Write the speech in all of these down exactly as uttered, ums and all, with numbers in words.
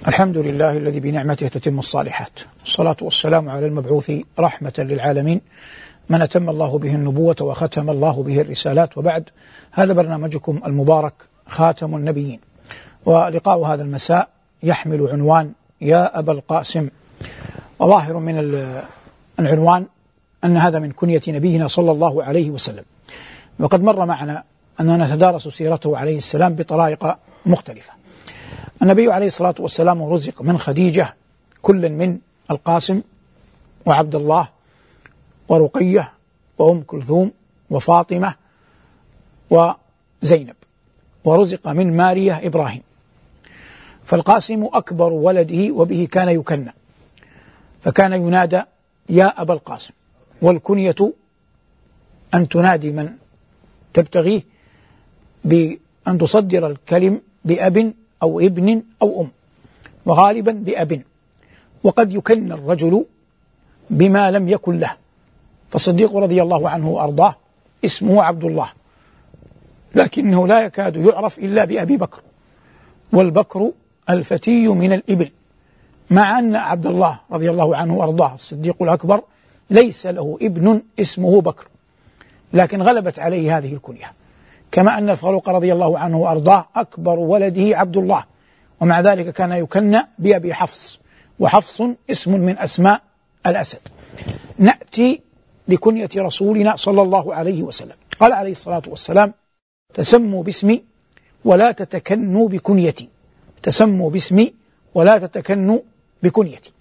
الحمد لله الذي بنعمته تتم الصالحات، والصلاة والسلام على المبعوث رحمة للعالمين من أتم الله به النبوة وختم الله به الرسالات، وبعد. هذا برنامجكم المبارك خاتم النبيين، ولقاء هذا المساء يحمل عنوان يا أبا القاسم. وظاهر من العنوان أن هذا من كنية نبينا صلى الله عليه وسلم، وقد مر معنا أننا نتدارس سيرته عليه السلام بطرائق مختلفة. النبي عليه الصلاة والسلام رزق من خديجة كل من القاسم وعبد الله ورقية وأم كلثوم وفاطمة وزينب، ورزق من مارية إبراهيم. فالقاسم أكبر ولده وبه كان يكنى، فكان ينادى يا أبا القاسم، والكنية أن تنادي من تبتغيه بأن تصدر الكلم بأب أو ابن أو أم، وغالبا بأب، وقد يكن الرجل بما لم يكن له. فالصديق رضي الله عنه وأرضاه اسمه عبد الله، لكنه لا يكاد يعرف إلا بأبي بكر، والبكر الفتي من الإبل، مع أن عبد الله رضي الله عنه وأرضاه الصديق الأكبر ليس له ابن اسمه بكر، لكن غلبت عليه هذه الكنية. كما أن الفاروق رضي الله عنه وأرضاه أكبر ولده عبد الله، ومع ذلك كان يكنى بأبي حفص، وحفص اسم من أسماء الأسد. نأتي لكنية رسولنا صلى الله عليه وسلم. قال عليه الصلاة والسلام: تسموا باسمي ولا تتكنوا بكنيتي، تسموا باسمي ولا تتكنوا بكنيتي.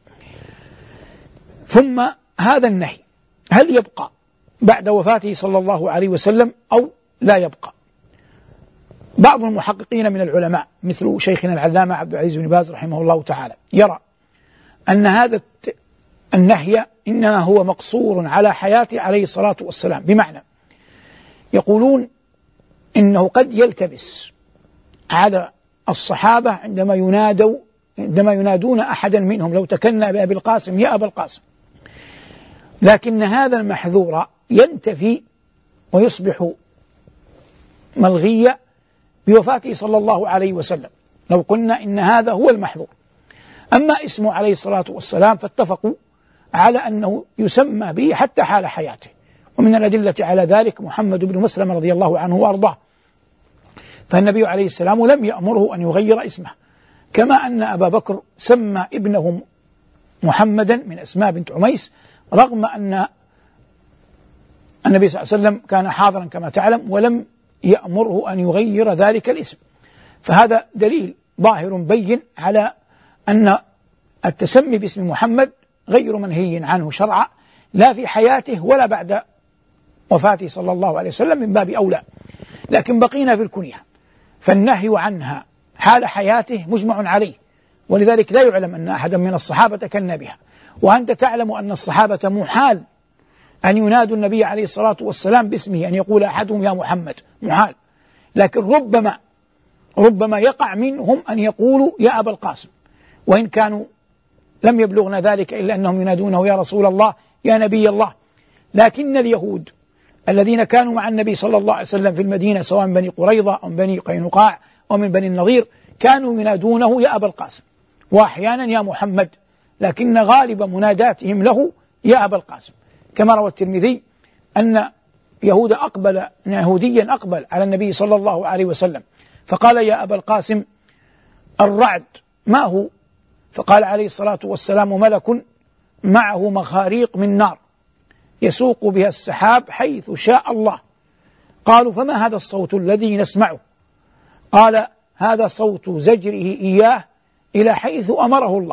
ثم هذا النهي هل يبقى بعد وفاته صلى الله عليه وسلم أو لا يبقى؟ بعض المحققين من العلماء مثل شيخنا العلامة عبد العزيز بن باز رحمه الله تعالى يرى أن هذا النهي إنما هو مقصور على حياته عليه الصلاة والسلام، بمعنى يقولون إنه قد يلتبس على الصحابة عندما ينادوا عندما ينادون أحدا منهم لو تكنى بأبي القاسم يا أبا القاسم، لكن هذا المحذور ينتفي ويصبح ملغيا بوفاته صلى الله عليه وسلم لو قلنا إن هذا هو المحذور. أما اسمه عليه الصلاة والسلام فاتفقوا على أنه يسمى به حتى حال حياته، ومن الأدلة على ذلك محمد بن مسلم رضي الله عنه وأرضاه، فالنبي عليه السلام لم يأمره أن يغير اسمه، كما أن أبا بكر سمى ابنه محمدا من أسماء بنت عميس، رغم أن النبي صلى الله عليه وسلم كان حاضرا كما تعلم ولم يأمره أن يغير ذلك الاسم. فهذا دليل ظاهر بين على أن التسمي باسم محمد غير منهي عنه شرعا، لا في حياته ولا بعد وفاته صلى الله عليه وسلم، من باب أولى. لكن بقينا في الكنية، فالنهي عنها حال حياته مجمع عليه، ولذلك لا يعلم أن أحدا من الصحابة كن بها. وأنت تعلم أن الصحابة محال أن ينادوا النبي عليه الصلاة والسلام باسمه، أن يقول أحدهم يا محمد، محال. لكن ربما ربما يقع منهم أن يقولوا يا أبا القاسم، وإن كانوا لم يبلغنا ذلك إلا أنهم ينادونه يا رسول الله يا نبي الله. لكن اليهود الذين كانوا مع النبي صلى الله عليه وسلم في المدينة، سواء من بني قريظة أو من بني قينقاع أو من بني النضير، كانوا ينادونه يا أبا القاسم، وأحيانا يا محمد، لكن غالب مناداتهم له يا أبا القاسم. كما روى الترمذي أن يهود أقبل أن يهوديا أقبل على النبي صلى الله عليه وسلم فقال يا أبا القاسم الرعد ما هو؟ فقال عليه الصلاة والسلام ملك معه مخاريق من نار يسوق بها السحاب حيث شاء الله. قالوا فما هذا الصوت الذي نسمعه؟ قال هذا صوت زجره إياه إلى حيث أمره الله.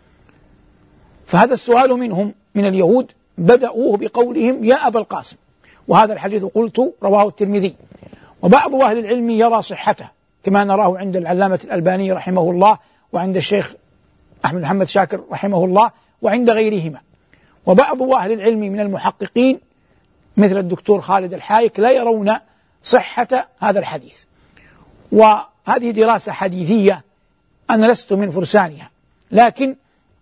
فهذا السؤال منهم من اليهود بدأوه بقولهم يا أبا القاسم، وهذا الحديث قلت رواه الترمذي. وبعض أهل العلم يرى صحته كما نراه عند العلامة الألباني رحمه الله، وعند الشيخ أحمد محمد شاكر رحمه الله، وعند غيرهما. وبعض أهل العلم من المحققين مثل الدكتور خالد الحايك لا يرون صحة هذا الحديث، وهذه دراسة حديثية أنا لست من فرسانها، لكن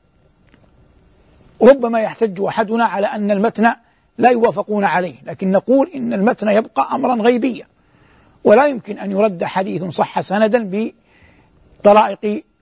ربما يحتج أحدنا على أن المتن لا يوافقون عليه، لكن نقول إن المتن يبقى أمرا غيبيا، ولا يمكن أن يرد حديث صح سندا بطرائق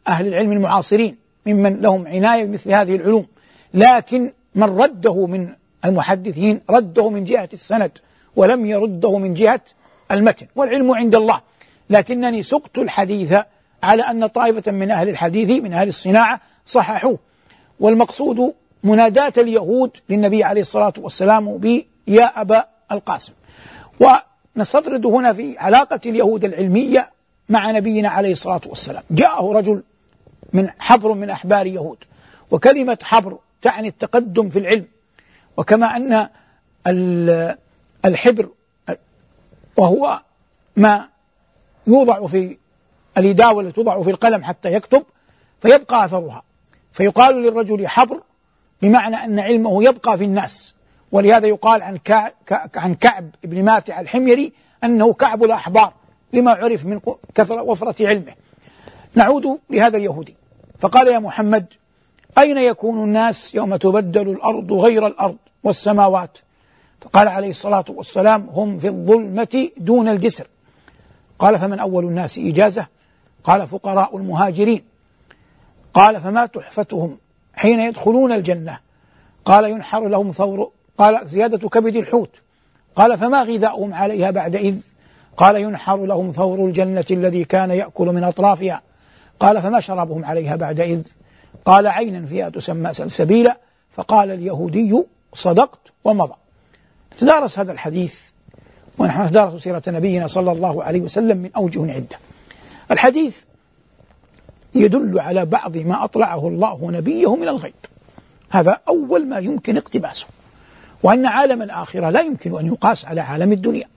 أهل العلم المعاصرين ممن لهم عناية بمثل هذه العلوم، لكن من رده من المحدثين رده من جهة السند ولم يرده من جهة المتن، والعلم عند الله. لكنني سقت الحديث على أن طائفة من أهل الحديث من أهل الصناعة صححوه، والمقصود مناداة اليهود للنبي عليه الصلاة والسلام ب يا أبا القاسم. ونستطرد هنا في علاقة اليهود العلمية مع نبينا عليه الصلاة والسلام. جاءه رجل من حبر من أحبار يهود، وكلمة حبر تعني التقدم في العلم، وكما أن الحبر وهو ما يوضع في الإداوة التي توضع في القلم حتى يكتب فيبقى أثرها، فيقال للرجل حبر بمعنى أن علمه يبقى في الناس. ولهذا يقال عن كعب, عن كعب بن ماتع الحميري أنه كعب الأحبار لما عرف من كثرة وفرة علمه. نعود لهذا اليهودي فقال يا محمد أين يكون الناس يوم تبدل الأرض غير الأرض والسماوات؟ فقال عليه الصلاة والسلام هم في الظلمة دون الجسر. قال فمن أول الناس إجازة؟ قال فقراء المهاجرين. قال فما تحفتهم حين يدخلون الجنة؟ قال ينحر لهم ثور، قال زيادة كبد الحوت. قال فما غذاؤهم عليها بعد إذ؟ قال ينحر لهم ثور الجنة الذي كان يأكل من أطرافها. قال فما شرابهم عليها بعد إذ؟ قال عينا فيها تسمى سلسبيلا. فقال اليهودي صدقت ومضى. تدارس هذا الحديث ونحن ندرس سيرة نبينا صلى الله عليه وسلم من أوجه عدة. الحديث يدل على بعض ما أطلعه الله نبيه من الغيب، هذا أول ما يمكن اقتباسه، وأن عالم الآخرة لا يمكن أن يقاس على عالم الدنيا.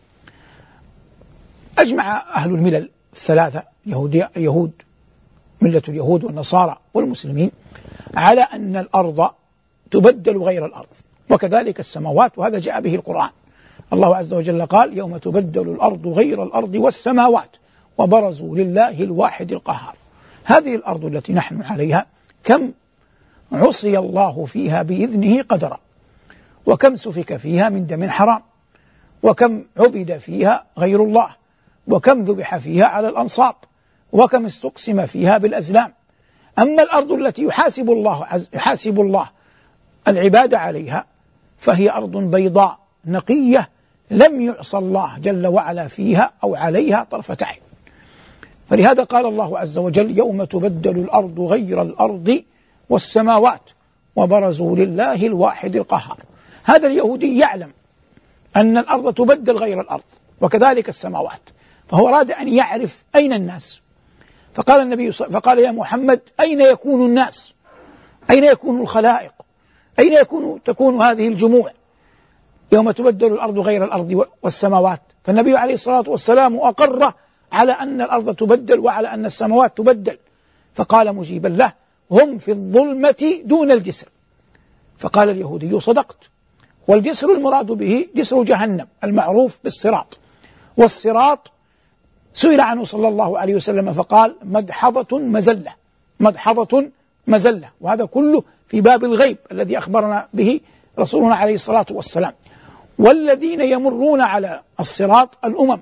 أجمع أهل الملل الثلاثة يهود ملة اليهود والنصارى والمسلمين على أن الأرض تبدل غير الأرض، وكذلك السماوات، وهذا جاء به القرآن. الله عز وجل قال يوم تبدل الأرض غير الأرض والسماوات وبرزوا لله الواحد القهار. هذه الأرض التي نحن عليها كم عصي الله فيها بإذنه قدرا، وكم سفك فيها من دم حرام، وكم عبد فيها غير الله، وكم ذبح فيها على الأنصاب، وكم استقسم فيها بالأزلام. أما الأرض التي يحاسب الله يحاسب الله العباد عليها فهي أرض بيضاء نقية لم يعصى الله جل وعلا فيها أو عليها طرفة عين. فلهذا قال الله عز وجل يوم تبدل الأرض غير الأرض والسماوات وبرزوا لله الواحد القهار. هذا اليهودي يعلم أن الأرض تبدل غير الأرض وكذلك السماوات، فهو أراد أن يعرف أين الناس. فقال النبي فقال يا محمد أين يكون الناس؟ أين يكون الخلائق؟ أين يكون تكون هذه الجموع يوم تبدل الأرض غير الأرض والسماوات؟ فالنبي عليه الصلاة والسلام أقر على أن الأرض تبدل وعلى أن السماوات تبدل، فقال مجيبا له هم في الظلمة دون الجسر. فقال اليهودي صدقت. والجسر المراد به جسر جهنم المعروف بالصراط، والصراط سئل عنه صلى الله عليه وسلم فقال مدحضة مزلة، مدحضة مزلة، وهذا كله في باب الغيب الذي أخبرنا به رسولنا عليه الصلاة والسلام. والذين يمرون على الصراط الأمم،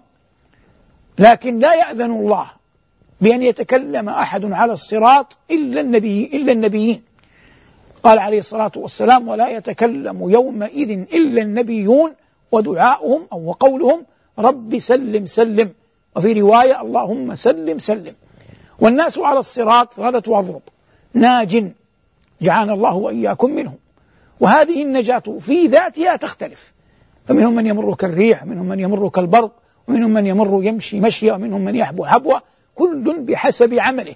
لكن لا يأذن الله بأن يتكلم أحد على الصراط إلا النبي إلا النبيين. قال عليه الصلاة والسلام ولا يتكلم يومئذ إلا النبيون ودعاؤهم أو وقولهم رب سلم سلم، وفي رواية اللهم سلم سلم. والناس على الصراط ثلاثة أضرب، ناج جعلنا الله وإياكم منهم، وهذه النجاة في ذاتها تختلف، فمنهم من يمر كالريح، منهم من يمر كالبرق، ومنهم من يمر يمشي مشيا، ومنهم من يحبو حبوة، كل بحسب عمله.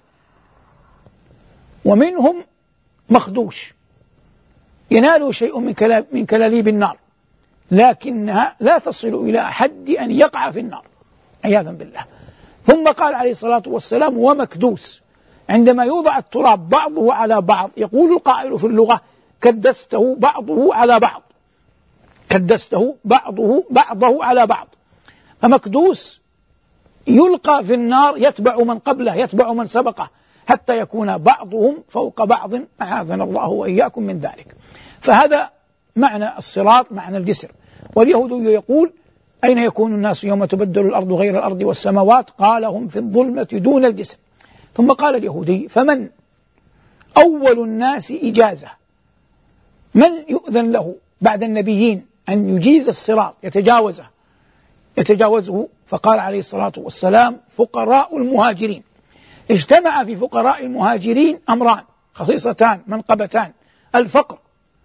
ومنهم مخدوش ينال شيء من من كلاليب النار، لكنها لا تصل إلى حد أن يقع في النار عياذا بالله. ثم قال عليه الصلاة والسلام ومكدوس، عندما يوضع التراب بعضه على بعض يقول القائل في اللغة كدسته بعضه على بعض، كدسته بعضه بعضه على بعض. فمكدوس يلقى في النار يتبع من قبله، يتبع من سبقه، حتى يكون بعضهم فوق بعض، أعاذنا الله وإياكم من ذلك. فهذا معنى الصراط، معنى الجسر. واليهود يقول أين يكون الناس يوم تبدل الأرض غير الأرض والسماوات؟ قال هم في الظلمة دون الجسر. ثم قال اليهودي: فمن أول الناس إجازة، من يؤذن له بعد النبيين أن يجيز الصراط يتجاوزه يتجاوزه فقال عليه الصلاة والسلام: فقراء المهاجرين. اجتمع في فقراء المهاجرين أمران خصيصتان منقبتان: الفقر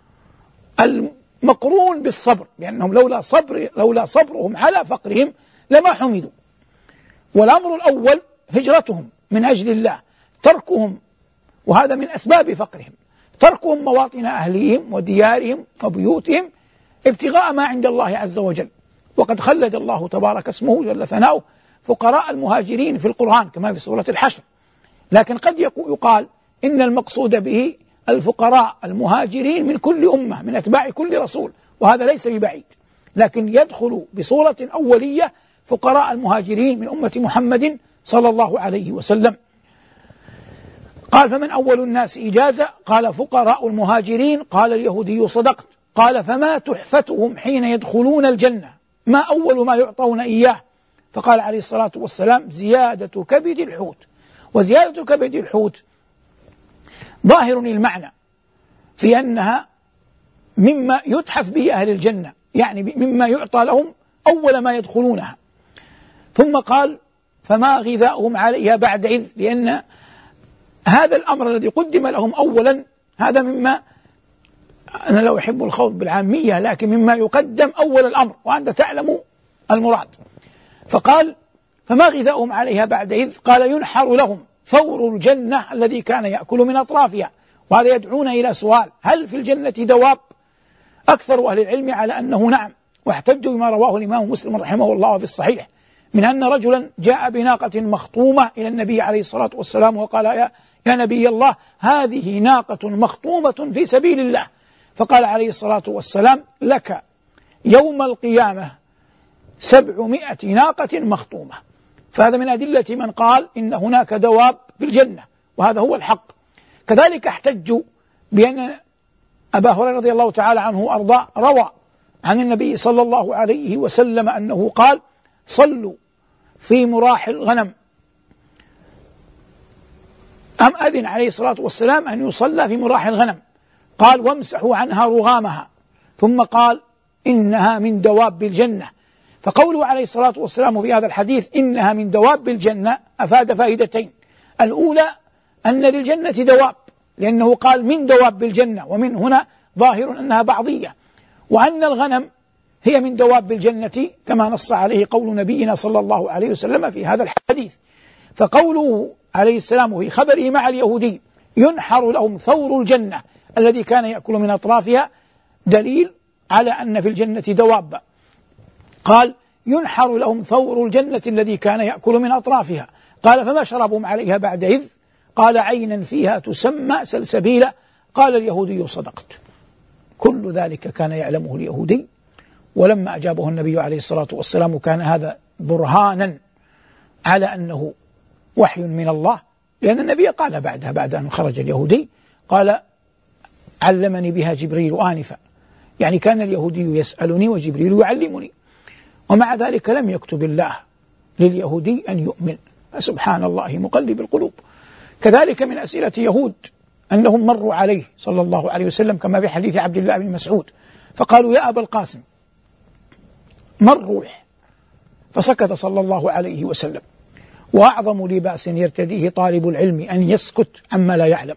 المقرون بالصبر، لأنهم لولا صبر لولا صبرهم على فقرهم لما حمدوا. والأمر الأول هجرتهم من أجل الله، تركهم، وهذا من أسباب فقرهم، تركهم مواطن أهليهم وديارهم وبيوتهم ابتغاء ما عند الله عز وجل. وقد خلد الله تبارك اسمه جل ثناؤه فقراء المهاجرين في القرآن كما في سورة الحشر، لكن قد يقال إن المقصود به الفقراء المهاجرين من كل أمة من أتباع كل رسول، وهذا ليس ببعيد، لكن يدخل بصورة أولية فقراء المهاجرين من أمة محمد صلى الله عليه وسلم. قال: فمن أول الناس إجازة؟ قال: فقراء المهاجرين. قال اليهودي: صدقت. قال: فما تحفتهم حين يدخلون الجنة؟ ما أول ما يعطون إياه؟ فقال عليه الصلاة والسلام: زيادة كبد الحوت. وزيادة كبد الحوت ظاهر المعنى في أنها مما يتحف به أهل الجنة، يعني مما يعطى لهم أول ما يدخلونها. ثم قال: فما غذاؤهم عليها بعد إذ، لأن هذا الأمر الذي قدم لهم أولا هذا مما، أنا لا أحب الخوض بالعامية، لكن مما يقدم أول الأمر وأنت تعلم المراد. فقال: فما غذاؤهم عليها بعد إذ؟ قال: ينحر لهم ثور الجنة الذي كان يأكل من أطرافها. وهذا يدعون إلى سؤال: هل في الجنة دواب؟ أكثر أهل العلم على أنه نعم، واحتجوا بما رواه الإمام مسلم رحمه الله في الصحيح من أن رجلا جاء بناقة مخطومة إلى النبي عليه الصلاة والسلام وقال: يا, يا نبي الله، هذه ناقة مخطومة في سبيل الله. فقال عليه الصلاة والسلام: لك يوم القيامة سبعمائة ناقة مخطومة. فهذا من أدلة من قال إن هناك دواب في الجنة، وهذا هو الحق. كذلك احتجوا بأن أبا هريرة رضي الله تعالى عنه وأرضاه روى عن النبي صلى الله عليه وسلم أنه قال: صلوا في مراح الغنم. أم أذن عليه الصلاة والسلام أن يصلى في مراح الغنم، قال: وامسحوا عنها رغامها، ثم قال: إنها من دواب الجنة. فقوله عليه الصلاة والسلام في هذا الحديث إنها من دواب الجنة أفاد فائدتين: الأولى أن للجنة دواب، لأنه قال من دواب الجنة، ومن هنا ظاهر أنها بعضية، وأن الغنم هي من دواب الجنة كما نص عليه قول نبينا صلى الله عليه وسلم في هذا الحديث. فقوله عليه السلام في خبره مع اليهودي: ينحر لهم ثور الجنة الذي كان يأكل من أطرافها، دليل على أن في الجنة دواب. قال: ينحر لهم ثور الجنة الذي كان يأكل من أطرافها. قال: فما شربهم عليها بعد إذ؟ قال: عينا فيها تسمى سلسبيلا. قال اليهودي: صدقت. كل ذلك كان يعلمه اليهودي، ولما أجابه النبي عليه الصلاة والسلام كان هذا برهانا على أنه وحي من الله، لأن النبي قال بعدها بعد أن خرج اليهودي قال: علمني بها جبريل آنفا، يعني كان اليهودي يسألني وجبريل يعلمني. ومع ذلك لم يكتب الله لليهودي أن يؤمن، فسبحان الله مقلب القلوب. كذلك من أسئلة يهود أنهم مروا عليه صلى الله عليه وسلم كما في حديث عبد الله بن مسعود فقالوا: يا أبا القاسم ما الروح؟ فسكت صلى الله عليه وسلم. وأعظم لباس يرتديه طالب العلم أن يسكت عما لا يعلم.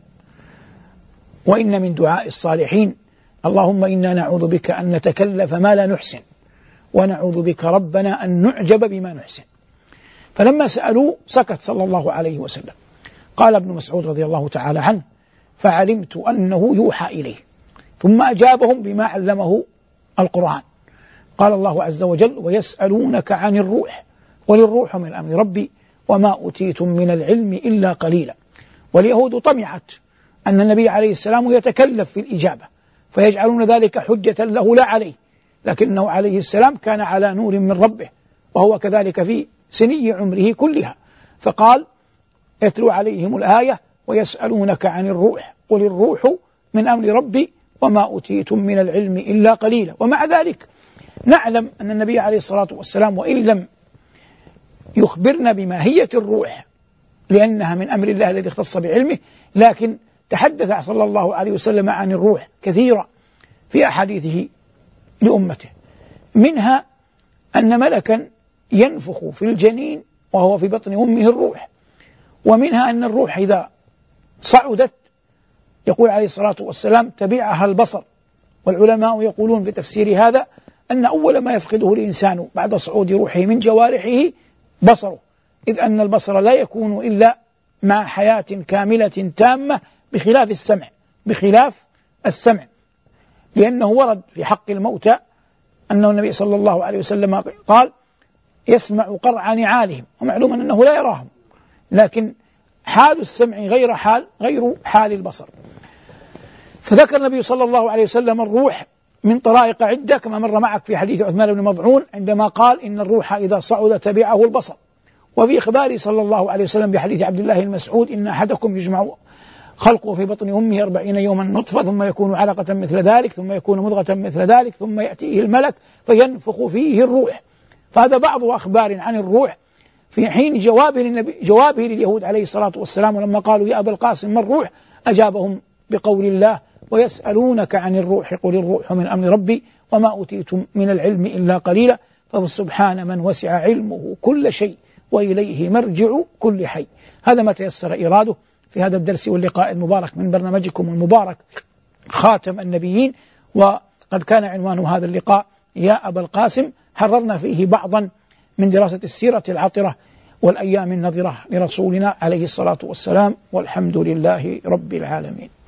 وإن من دعاء الصالحين: اللهم إنا نعوذ بك أن نتكلف ما لا نحسن، ونعوذ بك ربنا أن نعجب بما نحسن. فلما سألوا سكت صلى الله عليه وسلم. قال ابن مسعود رضي الله تعالى عنه: فعلمت أنه يوحى إليه، ثم أجابهم بما علمه القرآن. قال الله عز وجل: ويسألونك عن الروح قل الروح من أمر ربي وما أوتيتم من العلم إلا قليلا. واليهود طمعت أن النبي عليه السلام يتكلف في الإجابة فيجعلون ذلك حجة له لا عليه، لكنه عليه السلام كان على نور من ربه، وهو كذلك في سني عمره كلها. فقال: يتلو عليهم الآية: ويسألونك عن الروح قل الروح من أمر ربي وما أوتيتم من العلم إلا قليلا. ومع ذلك نعلم أن النبي عليه الصلاة والسلام وإن لم يخبرنا بماهية الروح، لأنها من أمر الله الذي اختص بعلمه، لكن تحدث صلى الله عليه وسلم عن الروح كثيرا في أحاديثه لأمته، منها أن ملكا ينفخ في الجنين وهو في بطن أمه الروح، ومنها أن الروح إذا صعدت يقول عليه الصلاة والسلام تبعها البصر. والعلماء يقولون في تفسير هذا أن أول ما يفقده الإنسان بعد صعود روحه من جوارحه بصره، إذ أن البصر لا يكون إلا مع حياة كاملة تامة بخلاف السمع بخلاف السمع لأنه ورد في حق الموتى أنه النبي صلى الله عليه وسلم قال يسمع قرع نعالهم، ومعلوم أنه لا يراهم، لكن حال السمع غير حال غير حال البصر. فذكر النبي صلى الله عليه وسلم الروح من طرائق عدة كما مر معك في حديث عثمان بن مظعون عندما قال إن الروح إذا صعد تبعه البصر، وفي إخباره صلى الله عليه وسلم بحديث عبد الله المسعود إن أحدكم يجمع خلقه في بطن أمه أربعين يوما نطفة ثم يكون علقة مثل ذلك ثم يكون مضغة مثل ذلك ثم يأتيه الملك فينفخ فيه الروح. فهذا بعض أخبار عن الروح في حين جوابه للنبي جوابه لليهود عليه الصلاة والسلام، ولما قالوا يا أبا القاسم ما الروح أجابهم بقول الله ويسألونك عن الروح قل الروح من أمر ربي وما أوتيتم من العلم إلا قليلا فسبحان من وسع علمه كل شيء وإليه مرجع كل حي. هذا ما تيسر إراده في هذا الدرس واللقاء المبارك من برنامجكم المبارك خاتم النبيين. وقد كان عنوان هذا اللقاء يا أبا القاسم، حررنا فيه بعضا من دراسة السيرة العطرة والأيام النظرة لرسولنا عليه الصلاة والسلام، والحمد لله رب العالمين.